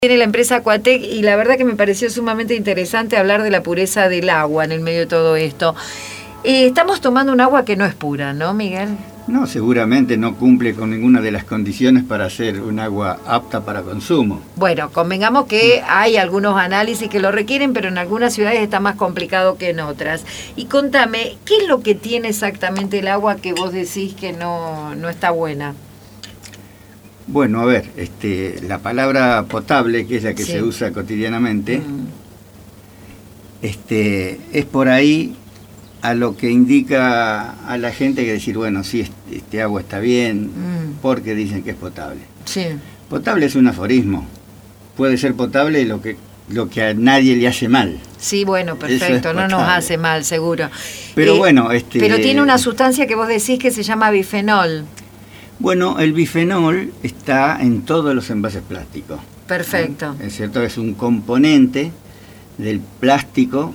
Tiene la empresa Aquatec y la verdad que me pareció sumamente interesante hablar de la pureza del agua en el medio de todo esto. Estamos tomando un agua que no es pura, ¿no, Miguel? No, seguramente no cumple con ninguna de las condiciones para ser un agua apta para consumo. Bueno, convengamos que hay algunos análisis que lo requieren, pero en algunas ciudades está más complicado que en otras. Y contame, ¿qué es lo que tiene exactamente el agua que vos decís que no está buena? Bueno, a ver, la palabra potable, que es la que Sí. se usa cotidianamente, es por ahí a lo que indica a la gente que decir, bueno, sí, este agua está bien, porque dicen que es potable. Sí. Potable es un aforismo. Puede ser potable lo que a nadie le hace mal. Sí, bueno, perfecto, no nos hace mal, seguro. Pero bueno, Pero tiene una sustancia que vos decís que se llama bifenol. Bueno, el bifenol está en todos los envases plásticos. Perfecto. Es cierto, es un componente del plástico.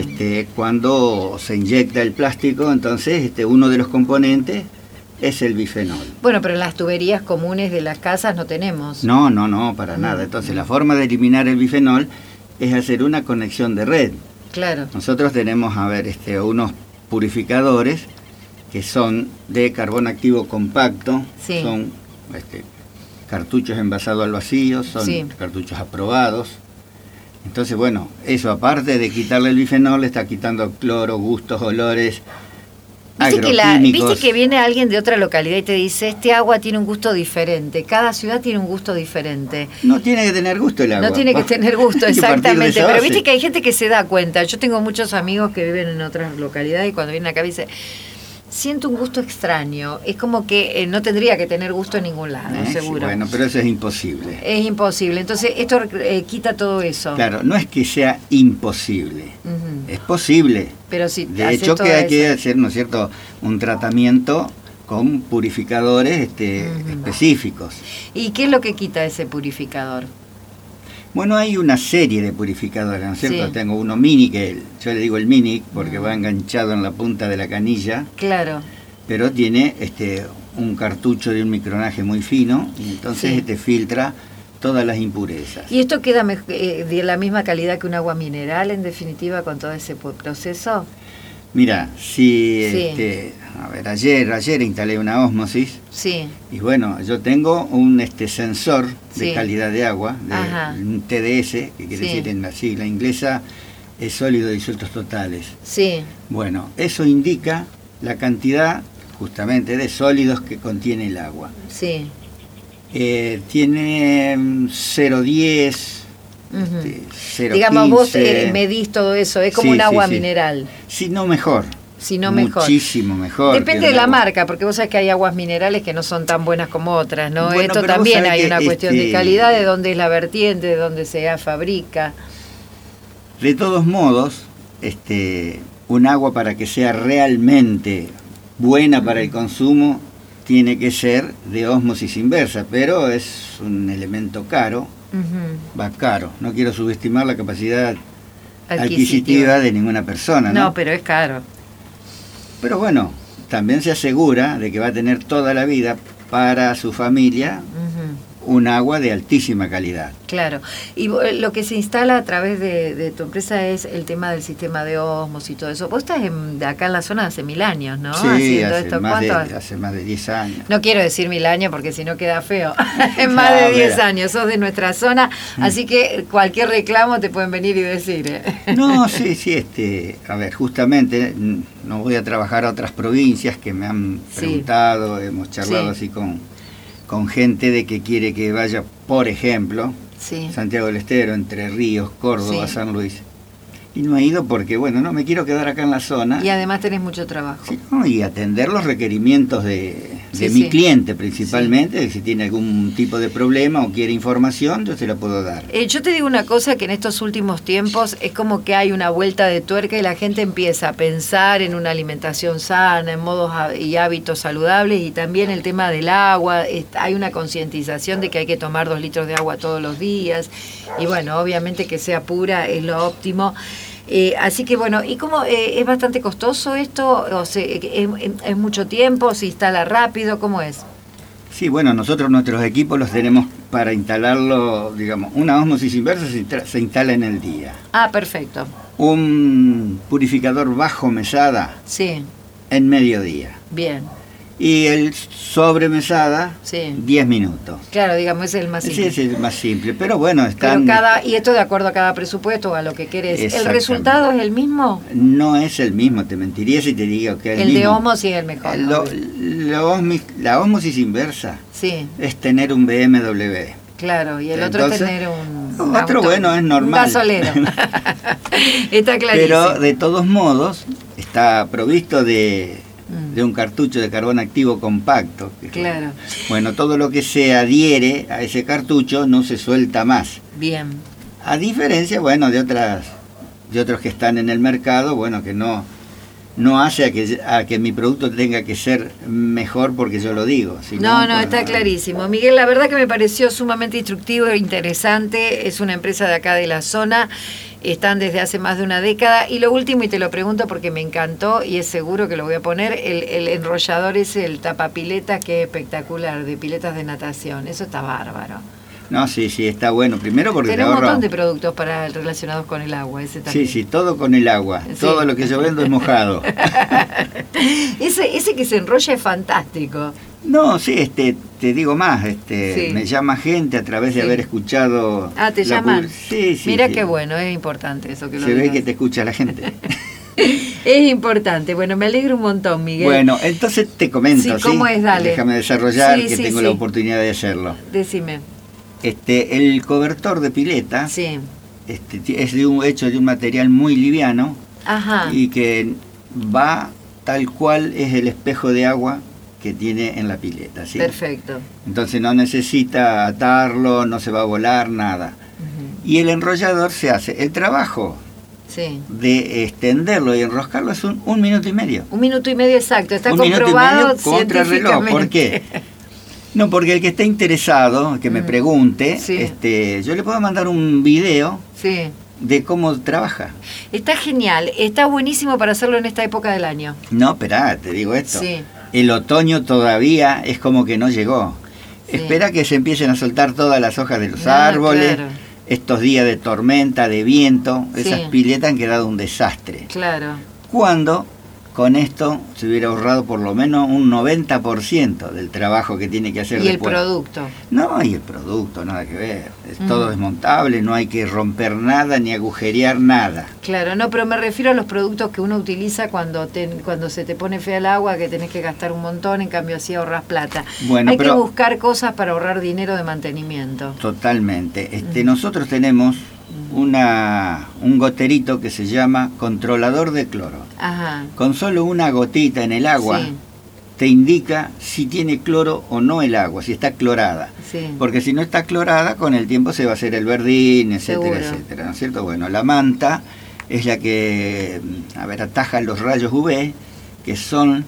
Cuando se inyecta el plástico, entonces uno de los componentes es el bifenol. Bueno, pero en las tuberías comunes de las casas no tenemos. No, para nada. Entonces la forma de eliminar el bifenol es hacer una conexión de red. Claro. Nosotros tenemos, unos purificadores que son de carbón activo compacto, Sí. son cartuchos envasados al vacío, son Sí. cartuchos aprobados. Entonces, bueno, eso aparte de quitarle el bifenol, le está quitando cloro, gustos, olores, agroquímicos. ¿Viste que viene alguien de otra localidad y te dice, este agua tiene un gusto diferente? Cada ciudad tiene un gusto diferente. No tiene que tener gusto el agua. No tiene que tener gusto, Hay que partir de exactamente. esa Pero base. viste que hay gente que se da cuenta. Yo tengo muchos amigos que viven en otras localidades y cuando vienen acá me dicen, siento un gusto extraño. Es como que no tendría que tener gusto en ningún lado, seguro. Sí, bueno, pero eso es imposible. Es imposible. Entonces, esto quita todo eso. Claro, no es que sea imposible, Ujú. es posible. Pero si De haces hecho, que toda hay que esa- hacer, ¿no es cierto?, un tratamiento con purificadores específicos. ¿Y qué es lo que quita ese purificador? Bueno, hay una serie de purificadores, ¿no es cierto? Sí. Tengo uno mini, yo le digo el mini porque va enganchado en la punta de la canilla, Claro. pero tiene un cartucho de un micronaje muy fino, y entonces Sí. filtra todas las impurezas. ¿Y esto queda de la misma calidad que un agua mineral, en definitiva, con todo ese proceso? Mira, si Sí. ayer instalé una ósmosis, Sí. y bueno, yo tengo un sensor de Sí. calidad de agua, Ajá. un TDS, que quiere Sí. decir en la sigla inglesa, es sólido disueltos totales. Sí. Bueno, eso indica la cantidad justamente de sólidos que contiene el agua. Sí. Tiene 0,10, Ujú. 0,15. Digamos, vos medís todo eso, es como Sí, un agua sí, sí. mineral. Si no mejor. Si no mejor. Muchísimo mejor. Depende que de un la agua. marca, porque vos sabés que hay aguas minerales que no son tan buenas como otras, ¿no? Bueno, Esto pero vos también sabés hay que una cuestión de calidad, de dónde es la vertiente, de dónde se fabrica. De todos modos, un agua para que sea realmente buena para el consumo tiene que ser de ósmosis inversa, pero es un elemento caro, Ujú. va caro. No quiero subestimar la capacidad adquisitiva de ninguna persona, ¿no? No, pero es caro. Pero bueno, también se asegura de que va a tener toda la vida para su familia Ujú. un agua de altísima calidad. Claro. Y lo que se instala a través de tu empresa es el tema del sistema de osmos y todo eso. Vos estás acá en la zona hace 1000 años, ¿no? Sí, Haciendo hace esto. más ¿Cuánto? de 10 años. No quiero decir 1000 años porque si no queda feo. En más de 10 años, sos de nuestra zona, así que cualquier reclamo te pueden venir y decir. No, sí, justamente no voy a trabajar a otras provincias que me han preguntado, hemos charlado así con gente de que quiere que vaya, por ejemplo, Santiago del Estero, Entre Ríos, Córdoba, San Luis. Y no he ido porque, bueno, no me quiero quedar acá en la zona. Y además tenés mucho trabajo. Sí, ¿no? Y atender los requerimientos de mi cliente principalmente, si tiene algún tipo de problema o quiere información, yo se la puedo dar. Yo te digo una cosa, que en estos últimos tiempos es como que hay una vuelta de tuerca y la gente empieza a pensar en una alimentación sana, en modos y hábitos saludables, y también el tema del agua. Hay una concientización de que hay que tomar 2 litros de agua todos los días, y bueno, obviamente que sea pura es lo óptimo. Así que bueno, ¿y cómo es bastante costoso esto? O sea, ¿es mucho tiempo? ¿Se instala rápido? ¿Cómo es? Sí, bueno, nosotros nuestros equipos los tenemos para instalarlo, digamos, una ósmosis inversa se instala en el día. Ah, perfecto. Un purificador bajo mesada Sí. en mediodía. Bien. Y el sobre mesada, Sí. 10 minutos. Claro, digamos, es el más simple. Sí, es el más simple, pero bueno, están... Y esto de acuerdo a cada presupuesto o a lo que querés. ¿El resultado es el mismo? No es el mismo, te mentiría si te digo que es el mismo. El de ósmosis es el mejor. La ósmosis inversa sí. es tener un BMW. Claro, y el otro es tener un otro, auto, bueno, es normal. Un gasolero. Está clarísimo. Pero de todos modos, está provisto de un cartucho de carbón activo compacto. Claro. Bueno, todo lo que se adhiere a ese cartucho no se suelta más. Bien. A diferencia, bueno, de otros que están en el mercado, bueno, que no hace a que mi producto tenga que ser mejor porque yo lo digo. No, está clarísimo. Miguel, la verdad que me pareció sumamente instructivo e interesante. Es una empresa de acá de la zona. Están desde hace más de una década. Y lo último, y te lo pregunto porque me encantó y es seguro que lo voy a poner, el enrollador es el tapapiletas, que es espectacular, de piletas de natación. Eso está bárbaro. No, sí, está bueno. Primero porque tenés un montón de productos relacionados con el agua. Ese también. Sí, todo con el agua. Sí. Todo lo que yo vendo es mojado. ese que se enrolla es fantástico. No, sí, te digo más, sí. Me llama gente a través de haber escuchado... Ah, ¿te llaman? Sí. Mira qué bueno, es importante eso que lo digas. Se ve que te escucha la gente. Es importante, bueno, me alegro un montón, Miguel. Bueno, entonces te comento, ¿sí? ¿Cómo es? Dale. Déjame desarrollar, que tengo la oportunidad de hacerlo. Decime. El cobertor de pileta es hecho de un material muy liviano. Ajá. Y que va tal cual es el espejo de agua que tiene en la pileta, ¿sí? Perfecto. Entonces no necesita atarlo, no se va a volar, nada. Y el enrollador se hace. El trabajo de extenderlo y enroscarlo es un minuto y medio. 1 minuto y medio exacto, está comprobado científicamente. ¿Por qué? No, porque el que esté interesado, que me pregunte, yo le puedo mandar un video de cómo trabaja. Está genial, está buenísimo para hacerlo en esta época del año. No, esperá, te digo esto. El otoño todavía es como que no llegó. Espera que se empiecen a soltar todas las hojas de los árboles. Claro. Estos días de tormenta, de viento, esas piletas han quedado un desastre. Claro. Cuando con esto se hubiera ahorrado por lo menos un 90% del trabajo que tiene que hacer después. ¿Y el producto? No, y el producto, nada que ver. Es todo desmontable, no hay que romper nada ni agujerear nada. Claro, no, pero me refiero a los productos que uno utiliza cuando se te pone fea el agua, que tenés que gastar un montón, en cambio así ahorras plata. Bueno, hay que buscar cosas para ahorrar dinero de mantenimiento. Totalmente. Nosotros tenemos un goterito que se llama controlador de cloro. Ajá. Con solo una gotita en el agua te indica si tiene cloro o no el agua, si está clorada. Porque si no está clorada, con el tiempo se va a hacer el verdín, etcétera, etcétera, ¿no es cierto? Bueno, la manta es la que, ataja los rayos UV, que son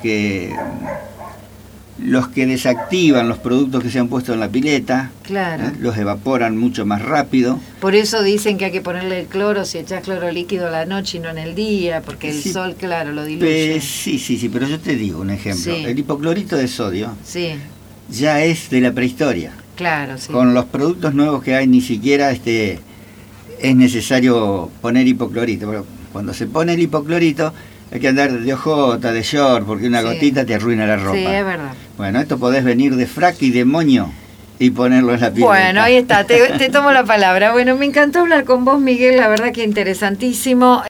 los que desactivan los productos que se han puesto en la pileta. Claro. Los evaporan mucho más rápido. Por eso dicen que hay que ponerle el cloro si echás cloro líquido a la noche y no en el día, porque el sol, claro, lo diluye. Sí, pero yo te digo un ejemplo. El hipoclorito de sodio ya es de la prehistoria. Claro, Con los productos nuevos que hay ni siquiera es necesario poner hipoclorito. Pero cuando se pone el hipoclorito hay que andar de ojota, de short, porque una gotita te arruina la ropa. Sí, es verdad. Bueno, esto podés venir de frac y de moño y ponerlo en la pileta. Bueno, ahí está, te tomo la palabra. Bueno, me encantó hablar con vos, Miguel, la verdad que interesantísimo.